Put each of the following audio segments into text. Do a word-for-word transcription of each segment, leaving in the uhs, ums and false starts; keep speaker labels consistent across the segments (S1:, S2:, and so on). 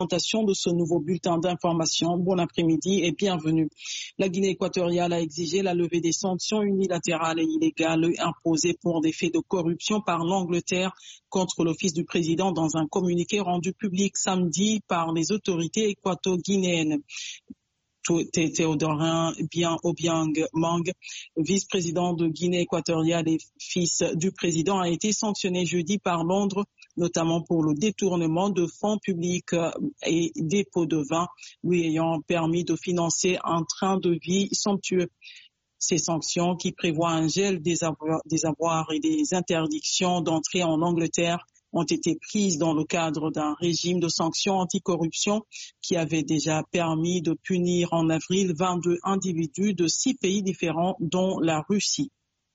S1: de ce nouveau bulletin d'information. Bon après-midi et bienvenue. La Guinée équatoriale a exigé la levée des sanctions unilatérales et illégales imposées pour des faits de corruption par l'Angleterre contre l'office du président dans un communiqué rendu public samedi par les autorités équato-guinéennes. Théodorin Obiang Mang, vice-président de Guinée équatoriale et fils du président, a été sanctionné jeudi par Londres, notamment pour le détournement de fonds publics et dépôt de vin, lui ayant permis de financer un train de vie somptueux. Ces sanctions, qui prévoient un gel des avoirs, des avoirs et des interdictions d'entrée en Angleterre, ont été prises dans le cadre d'un régime de sanctions anticorruption qui avait déjà permis de punir en avril vingt-deux individus de six pays différents, dont la Russie.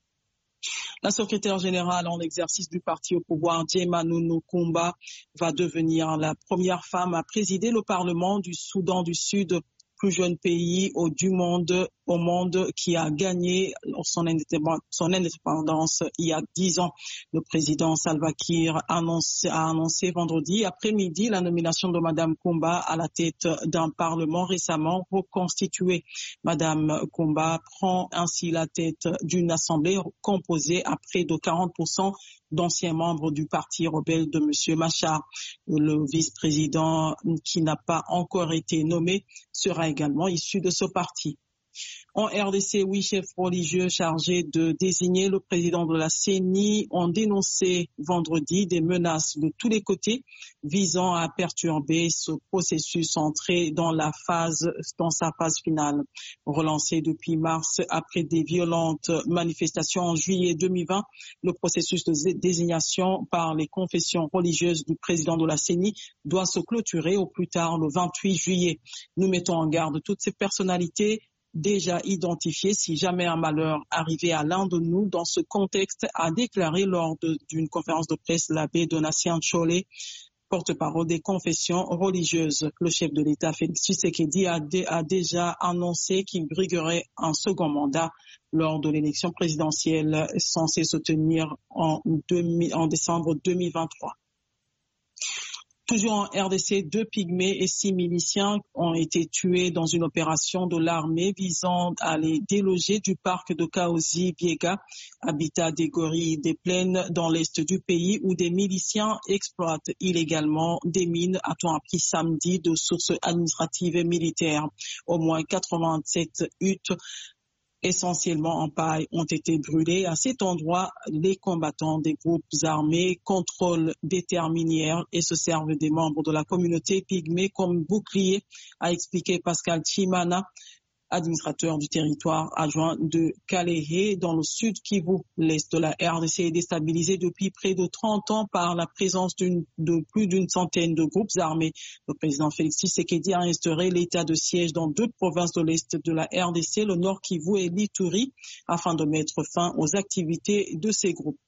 S1: La secrétaire générale en exercice du parti au pouvoir, Djema Nounou Koumba, va devenir la première femme à présider le Parlement du Soudan du Sud, plus jeune pays au, du monde, au monde qui a gagné son indépendance, son indépendance il y a dix ans. Le président Salva Kiir annonce, a annoncé vendredi après-midi la nomination de Madame Koumba à la tête d'un parlement récemment reconstitué. Madame Koumba prend ainsi la tête d'une assemblée composée à près de quarante pour cent d'anciens membres du parti rebelle de M. Machar. Le vice-président qui n'a pas encore été nommé sera également issu de ce parti. En R D C, huit chefs religieux chargés de désigner le président de la C E N I ont dénoncé vendredi des menaces de tous les côtés visant à perturber ce processus entré dans la phase, dans sa phase finale. Relancé depuis mars après des violentes manifestations en juillet deux mille vingt, le processus de désignation par les confessions religieuses du président de la C E N I doit se clôturer au plus tard le vingt-huit juillet. Nous mettons en garde toutes ces personnalités déjà identifié si jamais un malheur arrivait à l'un de nous dans ce contexte, a déclaré lors d'une conférence de presse l'abbé Donatien Tcholé, porte-parole des confessions religieuses. Le chef de l'État, Félix Tshisekedi, a, dé, a déjà annoncé qu'il briguerait un second mandat lors de l'élection présidentielle censée se tenir en, demi, en décembre deux mille vingt-trois. Toujours en R D C, deux pygmées et six miliciens ont été tués dans une opération de l'armée visant à les déloger du parc de Kaozi Biega, habitat des gorilles des plaines dans l'est du pays où des miliciens exploitent illégalement des mines, a-t-on appris samedi de sources administratives et militaires. Au moins quatre-vingt-sept huttes essentiellement en paille, ont été brûlés. À cet endroit, les combattants des groupes armés contrôlent des terres minières et se servent des membres de la communauté pygmée comme bouclier, a expliqué Pascal Chimana, administrateur du territoire adjoint de Kalehe dans le sud Kivu. L'est de la R D C est déstabilisé depuis près de trente ans par la présence d'une, de plus d'une centaine de groupes armés. Le président Félix Tshisekedi a instauré l'état de siège dans deux provinces de l'est de la R D C, le nord Kivu et l'Ituri, afin de mettre fin aux activités de ces groupes.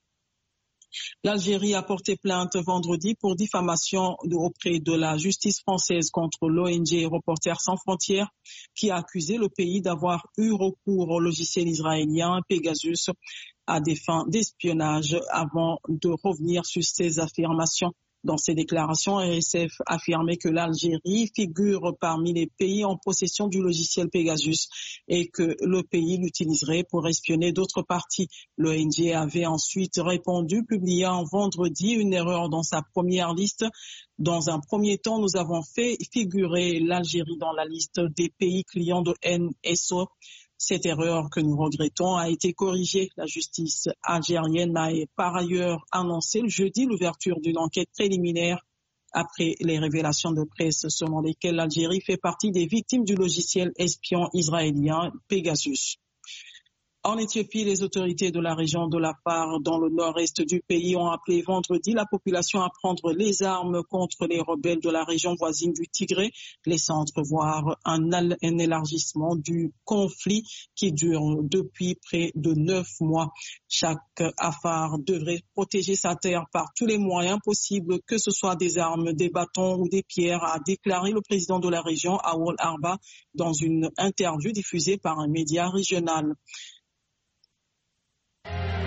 S1: L'Algérie a porté plainte vendredi pour diffamation auprès de la justice française contre l'O N G Reporters sans frontières, qui a accusé le pays d'avoir eu recours au logiciel israélien Pegasus à des fins d'espionnage avant de revenir sur ces affirmations. Dans ses déclarations, R S F affirmait que l'Algérie figure parmi les pays en possession du logiciel Pegasus et que le pays l'utiliserait pour espionner d'autres parties. L'O N G avait ensuite répondu, publiant vendredi une erreur dans sa première liste. Dans un premier temps, nous avons fait figurer l'Algérie dans la liste des pays clients de N S O. Cette erreur que nous regrettons a été corrigée. La justice algérienne a par ailleurs annoncé le jeudi l'ouverture d'une enquête préliminaire après les révélations de presse selon lesquelles l'Algérie fait partie des victimes du logiciel espion israélien Pegasus. En Éthiopie, les autorités de la région de l'Afar, dans le nord-est du pays, ont appelé vendredi la population à prendre les armes contre les rebelles de la région voisine du Tigré, laissant entrevoir un, un élargissement du conflit qui dure depuis près de neuf mois. Chaque Afar devrait protéger sa terre par tous les moyens possibles, que ce soit des armes, des bâtons ou des pierres, a déclaré le président de la région, Awol Arba, dans une interview diffusée par un média régional.